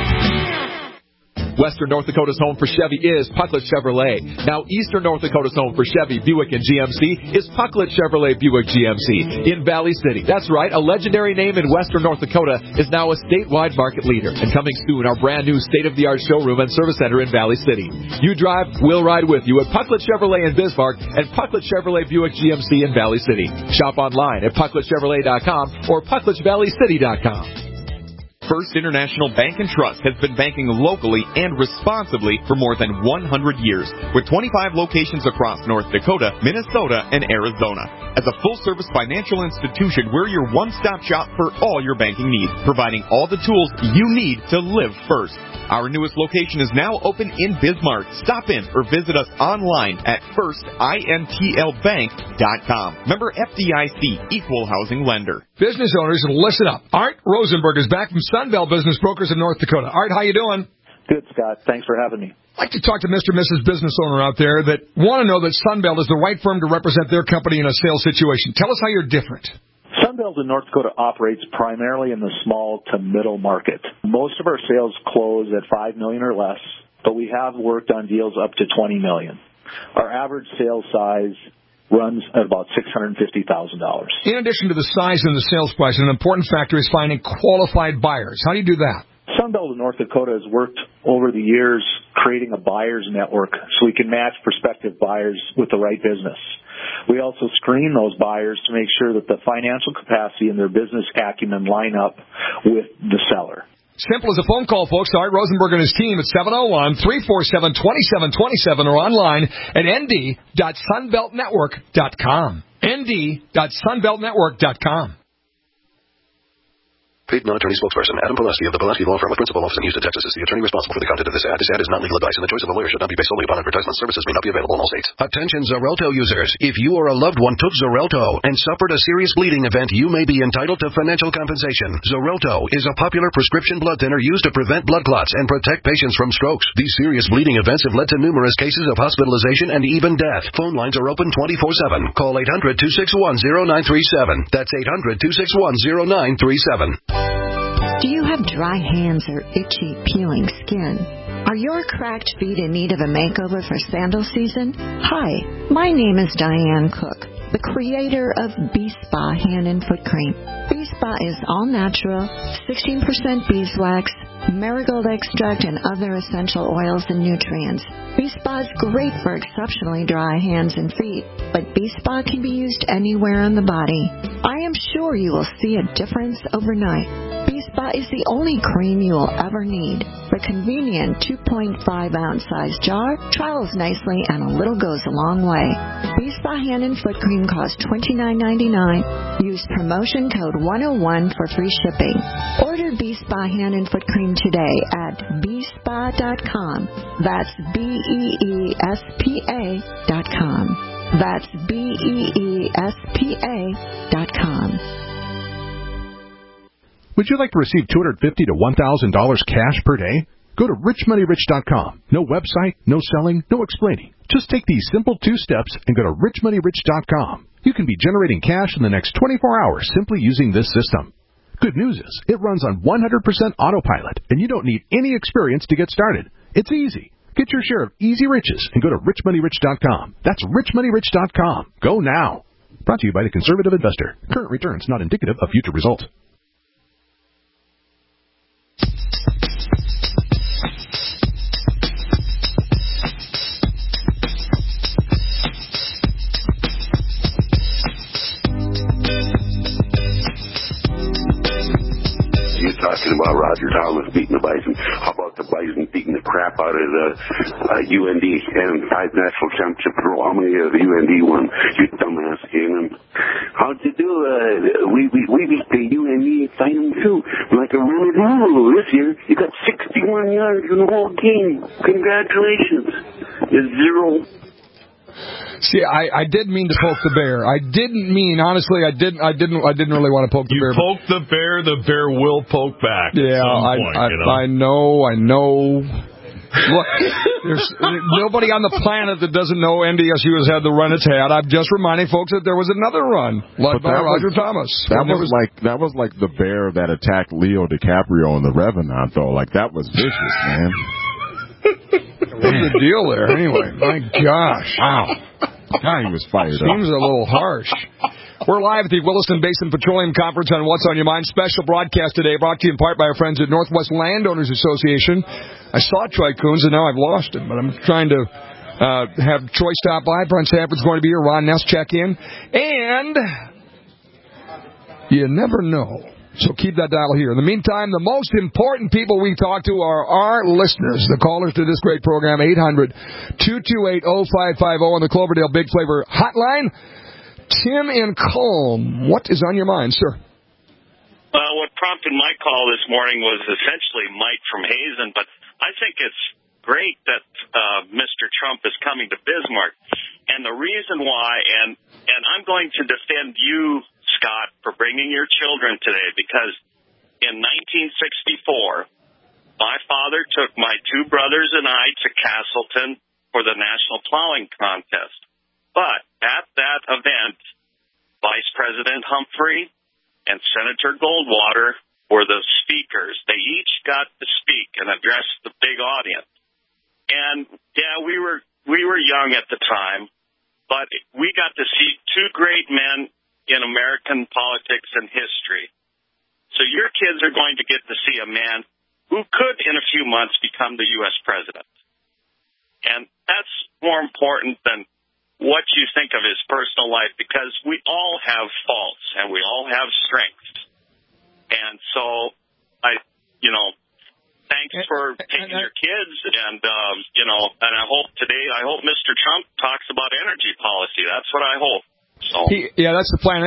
Western North Dakota's home for Chevy is Pucklet Chevrolet. Now, Eastern North Dakota's home for Chevy, Buick, and G M C is Pucklet Chevrolet Buick G M C in Valley City. That's right, a legendary name in Western North Dakota is now a statewide market leader. And coming soon, our brand new state-of-the-art showroom and service center in Valley City. You drive, we'll ride with you at Pucklet Chevrolet in Bismarck and Pucklet Chevrolet Buick G M C in Valley City. Shop online at pucklet chevrolet dot com or pucklet valley city dot com. First International Bank and Trust has been banking locally and responsibly for more than one hundred years, with twenty-five locations across North Dakota, Minnesota, and Arizona. As a full-service financial institution, we're your one-stop shop for all your banking needs, providing all the tools you need to live first. Our newest location is now open in Bismarck. Stop in or visit us online at first intl bank dot com. Member F D I C, Equal Housing Lender. Business owners, listen up. Art Rosenberg is back from Sunbelt Business Brokers in North Dakota. Art, how you doing? Good, Scott. Thanks for having me. I'd like to talk to Mister and Missus Business Owner out there that want to know that Sunbelt is the right firm to represent their company in a sales situation. Tell us how you're different. Sunbelt in North Dakota operates primarily in the small to middle market. Most of our sales close at five million dollars or less, but we have worked on deals up to twenty million dollars. Our average sales size runs at about six hundred fifty thousand dollars. In addition to the size and the sales price, an important factor is finding qualified buyers. How do you do that? Sunbelt in North Dakota has worked over the years creating a buyer's network so we can match prospective buyers with the right business. We also screen those buyers to make sure that the financial capacity and their business acumen line up with the seller. Simple as a phone call, folks. Art Rosenberg and his team at seven oh one, three four seven, two seven two seven or online at n d dot sunbelt network dot com. n d dot sunbelt network dot com. Paid non-attorney spokesperson Adam Pulaski of the Pulaski Law Firm with principal office in Houston, Texas is the attorney responsible for the content of this ad. This ad is not legal advice, and the choice of a lawyer should not be based solely upon advertisement. Services may not be available in all states. Attention Xarelto users. If you or a loved one took Xarelto and suffered a serious bleeding event, you may be entitled to financial compensation. Xarelto is a popular prescription blood thinner used to prevent blood clots and protect patients from strokes. These serious bleeding events have led to numerous cases of hospitalization and even death. Phone lines are open twenty-four seven. Call eight hundred, two six one, zero nine three seven. That's eight hundred, two six one, zero nine three seven. Do you have dry hands or itchy, peeling skin? Are your cracked feet in need of a makeover for sandal season? Hi, my name is Diane Cook, the creator of B-Spa Hand and Foot Cream. B-Spa is all natural, sixteen percent beeswax, marigold extract, and other essential oils and nutrients. B-Spa is great for exceptionally dry hands and feet, but B-Spa can be used anywhere on the body. I am sure you will see a difference overnight. B-Spa is the only cream you will ever need. The convenient two point five ounce size jar travels nicely and a little goes a long way. B-Spa Hand and Foot Cream costs twenty-nine ninety-nine. Use promotion code one oh one for free shipping. Order B-Spa Hand and Foot Cream today at b spa dot com. That's B E E S P A dot com. That's B E E S P A dot com. Would you like to receive two hundred fifty dollars to one thousand dollars cash per day? Go to rich money rich dot com. No website, no selling, no explaining. Just take these simple two steps and go to rich money rich dot com. You can be generating cash in the next twenty-four hours simply using this system. Good news is, it runs on one hundred percent autopilot, and you don't need any experience to get started. It's easy. Get your share of easy riches and go to rich money rich dot com. That's rich money rich dot com. Go now. Brought to you by the Conservative Investor. Current returns not indicative of future results. Talking about Roger Thomas beating the Bison. How about the Bison beating the crap out of the uh, U N D and five national championships? How many of the U N D won? You dumbass game. How'd you do? Uh, we, we we beat the U N D Bison too. Like a really rule this year. You got sixty-one yards in the whole game. Congratulations. It's zero. See, I, I didn't mean to poke the bear. I didn't mean, honestly, I didn't, I didn't, I didn't really want to poke the you bear. You poke the bear, the bear will poke back. Yeah, at some I, point, I, you know? I know, I know. Look, There's nobody on the planet that doesn't know N D S U has had the run it's had. I'm just reminding folks that there was another run led by Roger was, Thomas. That was, was like that was like the bear that attacked Leo DiCaprio in The Revenant, though. Like that was vicious, man. What's the deal there? Anyway, my gosh, wow, God, he was fired. Seems up. a little harsh. We're live at the Williston Basin Petroleum Conference on What's on Your Mind. Special broadcast today brought to you in part by our friends at Northwest Landowners Association. I saw Troy Coons, and now I've lost him, but I'm trying to uh, have Troy stop by. Brent Sanford's going to be here. Ron Ness check in. And you never know. So keep that dial here. In the meantime, the most important people we talk to are our listeners, the callers to this great program, eight hundred, two two eight, oh five five oh on the Cloverdale Big Flavor Hotline. Tim in Culm, what is on your mind, sir? Well, what prompted my call this morning was essentially Mike from Hazen, but I think it's great that uh, Mister Trump is coming to Bismarck. And the reason why, and, and I'm going to defend you, Scott, for bringing your children today, because in nineteen sixty-four, my father took my two brothers and I to Castleton for the National Plowing Contest. But at that event, Vice President Humphrey and Senator Goldwater were the speakers. They each got to speak and address the big audience. And, yeah, we were we were young at the time, but we got to see two great men in American politics and history. So your kids are going to get to see a man who could, in a few months, become the U S president. And that's more important than what you think of his personal life, because we all have faults and we all have strengths. And so, I, you know, thanks for taking your kids, and, um, you know, and I hope today, I hope Mister Trump talks about energy policy. That's what I hope. So. He, yeah, that's the plan.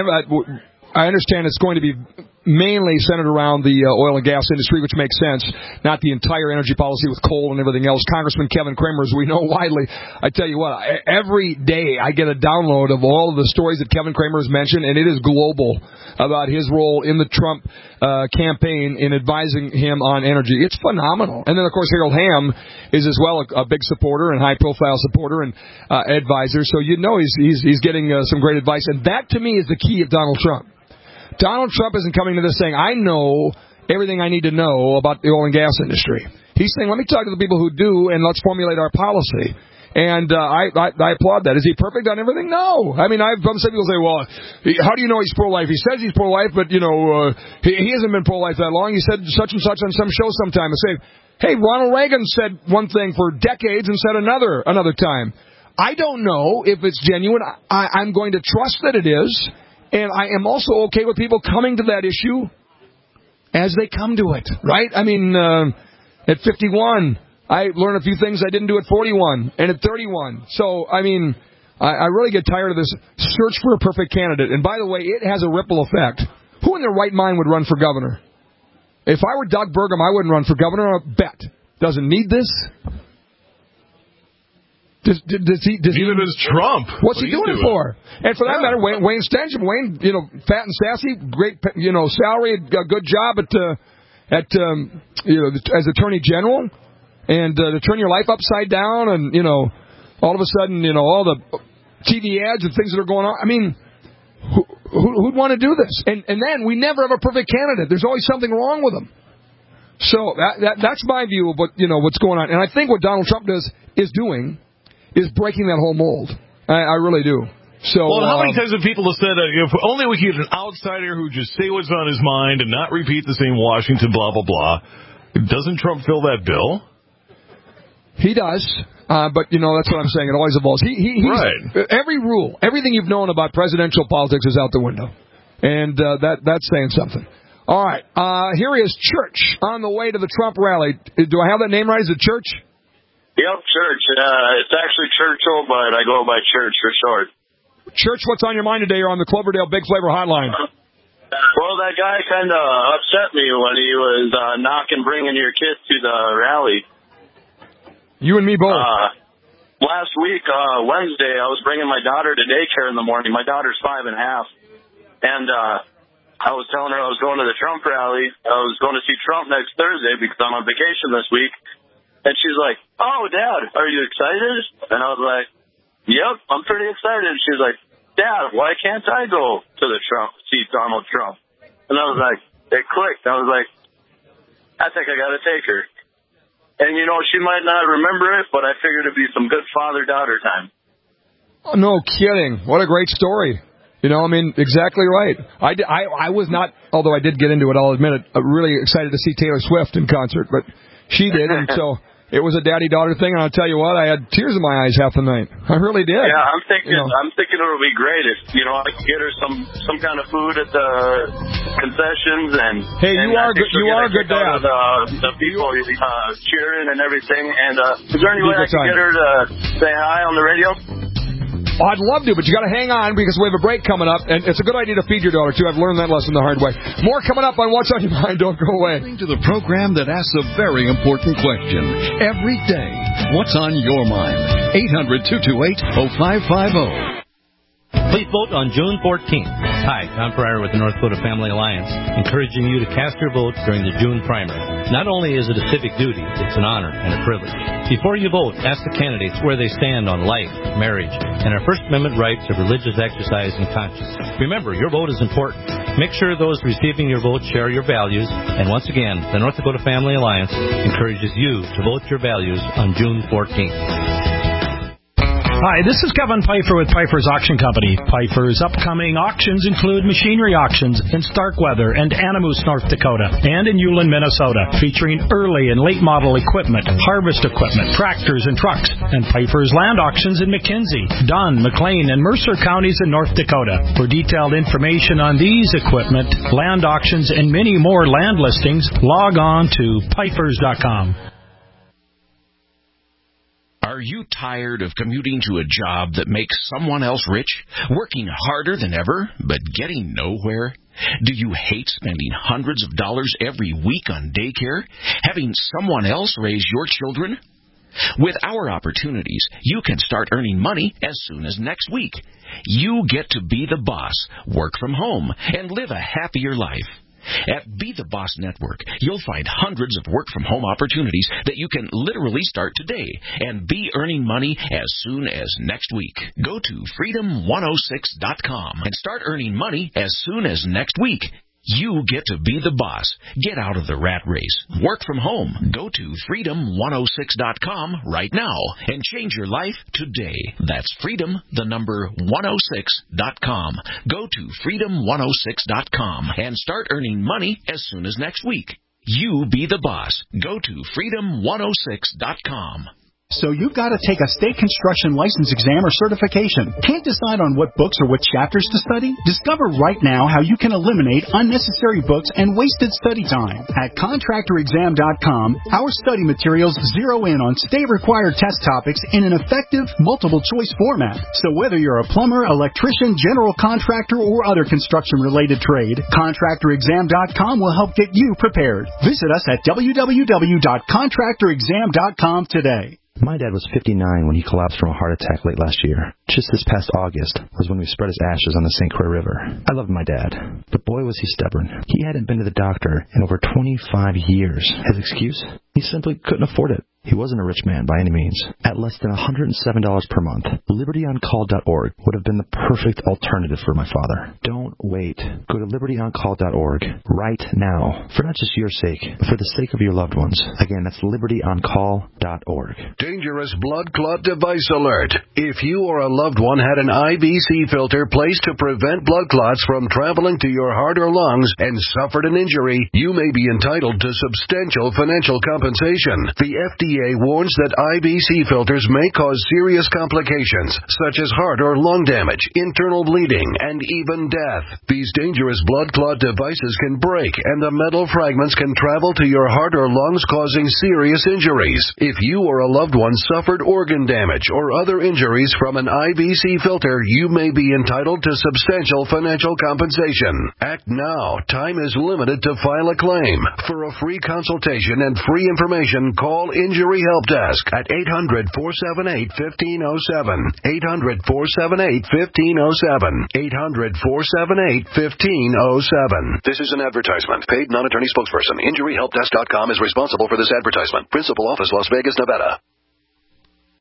I understand it's going to be mainly centered around the uh, oil and gas industry, which makes sense, not the entire energy policy with coal and everything else. Congressman Kevin Kramer, as we know widely, I tell you what, I, every day I get a download of all of the stories that Kevin Kramer has mentioned, and it is global about his role in the Trump uh, campaign in advising him on energy. It's phenomenal. And then, of course, Harold Hamm is as well a, a big supporter and high-profile supporter and uh, advisor, so you know he's, he's, he's getting uh, some great advice. And that, to me, is the key of Donald Trump. Donald Trump isn't coming to this saying, I know everything I need to know about the oil and gas industry. He's saying, let me talk to the people who do, and let's formulate our policy. And uh, I, I I applaud that. Is he perfect on everything? No. I mean, I've some people say, well, how do you know he's pro-life? He says he's pro-life, but, you know, uh, he, he hasn't been pro-life that long. He said such and such on some show sometime. I say, hey, Ronald Reagan said one thing for decades and said another another time. I don't know if it's genuine. I, I'm going to trust that it is. And I am also okay with people coming to that issue as they come to it, right? I mean, uh, at fifty-one, I learned a few things I didn't do at forty-one and at thirty-one. So, I mean, I, I really get tired of this search for a perfect candidate. And by the way, it has a ripple effect. Who in their right mind would run for governor? If I were Doug Burgum, I wouldn't run for governor. I bet. Doesn't need this. Does, does he? Does Neither he, does Trump. What's what he doing, doing it for? And for that yeah. matter, Wayne, Wayne Stensham, Wayne, you know, fat and sassy, great, you know, salary, a good job at, uh, at, um, you know, as Attorney General, and uh, to turn your life upside down, and you know, all of a sudden, you know, all the T V ads and things that are going on. I mean, who, who, who'd want to do this? And and then we never have a perfect candidate. There's always something wrong with them. So that, that that's my view of what you know what's going on. And I think what Donald Trump does is doing. is breaking that whole mold. I, I really do. So, well, how um, many times have people have said, uh, if only we could get an outsider who just say what's on his mind and not repeat the same Washington blah, blah, blah. Doesn't Trump fill that bill? He does. Uh, but, you know, that's what I'm saying. It always evolves. He, he, he's, right. Every rule, everything you've known about presidential politics is out the window. And uh, that that's saying something. All right. Uh, here is Church on the way to the Trump rally. Do I have that name right? Is it Church? Yep, Church. Uh, it's actually Churchill, but I go by Church for short. Church, what's on your mind today? You're on the Cloverdale Big Flavor Hotline. Well, that guy kind of upset me when he was uh, knocking bringing your kids to the rally. You and me both. Uh, last week, uh, Wednesday, I was bringing my daughter to daycare in the morning. My daughter's five and a half. And uh, I was telling her I was going to the Trump rally. I was going to see Trump next Thursday because I'm on vacation this week. And she's like, oh, Dad, are you excited? And I was like, yep, I'm pretty excited. She's like, Dad, why can't I go to the Trump, see Donald Trump? And I was like, it clicked. I was like, I think I got to take her. And, you know, she might not remember it, but I figured it'd be some good father-daughter time. Oh, no kidding. What a great story. You know, I mean, exactly right. I, did, I, I was not, although I did get into it, I'll admit it, uh, really excited to see Taylor Swift in concert, but she did, and so it was a daddy-daughter thing, and I'll tell you what, I had tears in my eyes half the night. I really did. Yeah, I'm thinking, you know. I'm thinking it'll be great if, you know, I can get her some, some kind of food at the concessions, and hey, you and are I think good. You are a good dad. The, the people uh, cheering and everything. And uh, is there any way I can time. get her to say hi on the radio? Oh, I'd love to, but you got to hang on because we have a break coming up, and it's a good idea to feed your daughter too. I've learned that lesson the hard way. More coming up on What's on Your Mind. Don't go away. To the program that asks a very important question every day. What's on your mind? eight hundred, two two eight, oh five five oh. Please vote on June fourteenth. Hi, Tom Pryor with the North Dakota Family Alliance, encouraging you to cast your vote during the June primary. Not only is it a civic duty, it's an honor and a privilege. Before you vote, ask the candidates where they stand on life, marriage, and our First Amendment rights of religious exercise and conscience. Remember, your vote is important. Make sure those receiving your vote share your values. And once again, the North Dakota Family Alliance encourages you to vote your values on June fourteenth. Hi, this is Kevin Pfeiffer with Pfeiffer's Auction Company. Pfeiffer's upcoming auctions include machinery auctions in Starkweather and Animus, North Dakota, and in Ulen, Minnesota, featuring early and late model equipment, harvest equipment, tractors and trucks, and Pfeiffer's land auctions in McKenzie, Dunn, McLean, and Mercer counties in North Dakota. For detailed information on these equipment, land auctions, and many more land listings, log on to Pfeiffer's dot com. Are you tired of commuting to a job that makes someone else rich, working harder than ever, but getting nowhere? Do you hate spending hundreds of dollars every week on daycare, having someone else raise your children? With our opportunities, you can start earning money as soon as next week. You get to be the boss, work from home, and live a happier life. At Be the Boss Network, you'll find hundreds of work-from-home opportunities that you can literally start today and be earning money as soon as next week. Go to freedom one oh six dot com and start earning money as soon as next week. You get to be the boss. Get out of the rat race. Work from home. Go to freedom one oh six dot com right now and change your life today. That's freedom, the number one oh six dot com. Go to freedom one oh six dot com and start earning money as soon as next week. You be the boss. Go to freedom one oh six dot com. So you've got to take a state construction license exam or certification. Can't decide on what books or what chapters to study? Discover right now how you can eliminate unnecessary books and wasted study time. At contractor exam dot com, our study materials zero in on state-required test topics in an effective, multiple-choice format. So whether you're a plumber, electrician, general contractor, or other construction-related trade, contractor exam dot com will help get you prepared. Visit us at w w w dot contractor exam dot com today. My dad was fifty-nine when he collapsed from a heart attack late last year. Just this past August was when we spread his ashes on the Saint Croix River. I loved my dad, but boy was he stubborn. He hadn't been to the doctor in over twenty-five years. His excuse? He simply couldn't afford it. He wasn't a rich man by any means. At less than one hundred seven dollars per month, liberty on call dot org would have been the perfect alternative for my father. Don't wait. Go to liberty on call dot org right now, for not just your sake, but for the sake of your loved ones. Again, that's liberty on call dot org. Dangerous blood clot device alert. If you or a loved one had an I V C filter placed to prevent blood clots from traveling to your heart or lungs and suffered an injury, you may be entitled to substantial financial compensation. The F D A warns that I V C filters may cause serious complications, such as heart or lung damage, internal bleeding, and even death. These dangerous blood clot devices can break, and the metal fragments can travel to your heart or lungs, causing serious injuries. If you or a loved one suffered organ damage or other injuries from an I V C filter, you may be entitled to substantial financial compensation. Act now. Time is limited to file a claim. For a free consultation and free information, call Injury Help Desk at eight hundred, four seven eight, one five zero seven. eight hundred, four seven eight, one five zero seven. eight hundred, four seven eight, one five zero seven. This is an advertisement. Paid non-attorney spokesperson. Injury Help Desk dot com is responsible for this advertisement. Principal office, Las Vegas, Nevada.